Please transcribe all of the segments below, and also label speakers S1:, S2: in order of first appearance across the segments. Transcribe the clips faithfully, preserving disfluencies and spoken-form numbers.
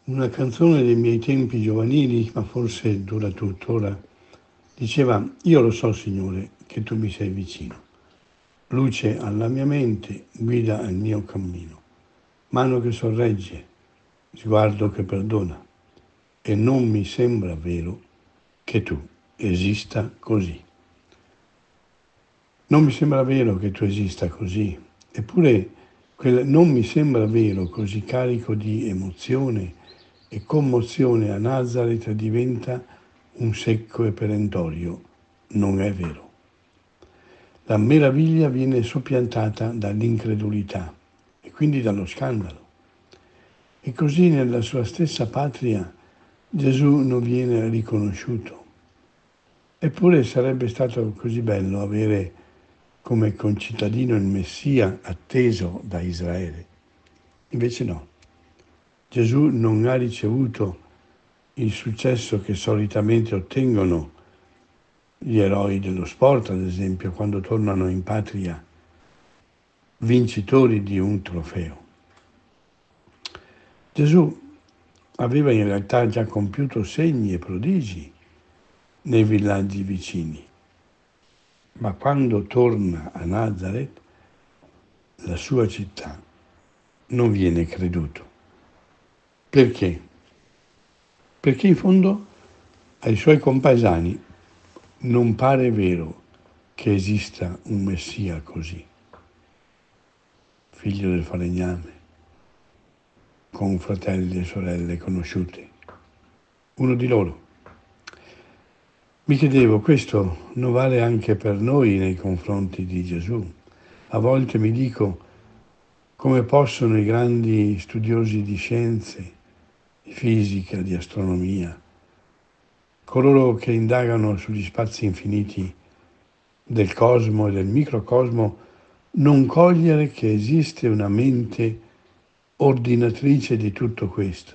S1: Una canzone dei miei tempi giovanili, ma forse dura tuttora, diceva: io lo so, Signore, che tu mi sei vicino, luce alla mia mente, guida al mio cammino, mano che sorregge, sguardo che perdona, e non mi sembra vero che tu esista così. Non mi sembra vero che tu esista così, eppure quel non mi sembra vero così carico di emozione e commozione a Nazareth diventa un secco e perentorio non è vero. La meraviglia viene soppiantata dall'incredulità e quindi dallo scandalo. E così nella sua stessa patria Gesù non viene riconosciuto. Eppure sarebbe stato così bello avere come concittadino il Messia atteso da Israele. Invece no. Gesù non ha ricevuto il successo che solitamente ottengono gli eroi dello sport, ad esempio, quando tornano in patria vincitori di un trofeo. Gesù aveva in realtà già compiuto segni e prodigi nei villaggi vicini, ma quando torna a Nazareth, la sua città, non viene creduto. Perché? Perché in fondo ai suoi compaesani non pare vero che esista un Messia così, figlio del falegname, con fratelli e sorelle conosciuti, uno di loro. Mi chiedevo, questo non vale anche per noi nei confronti di Gesù? A volte mi dico, come possono i grandi studiosi di scienze, di fisica, di astronomia, coloro che indagano sugli spazi infiniti del cosmo e del microcosmo, non cogliere che esiste una mente ordinatrice di tutto questo,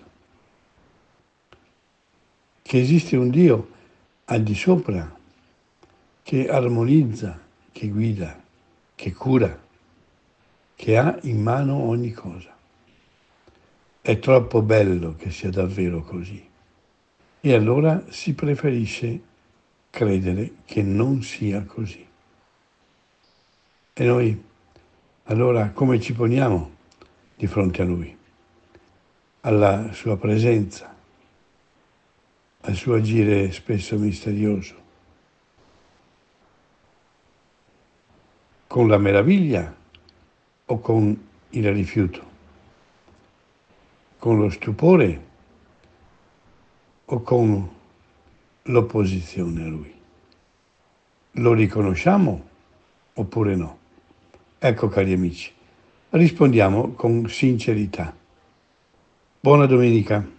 S1: che esiste un Dio al di sopra, che armonizza, che guida, che cura, che ha in mano ogni cosa. È troppo bello che sia davvero così. E allora si preferisce credere che non sia così. E noi, allora, come ci poniamo di fronte a Lui, alla sua presenza, al suo agire spesso misterioso? Con la meraviglia o con il rifiuto? Con lo stupore o con l'opposizione a Lui? Lo riconosciamo oppure no? Ecco, cari amici, rispondiamo con sincerità. Buona domenica.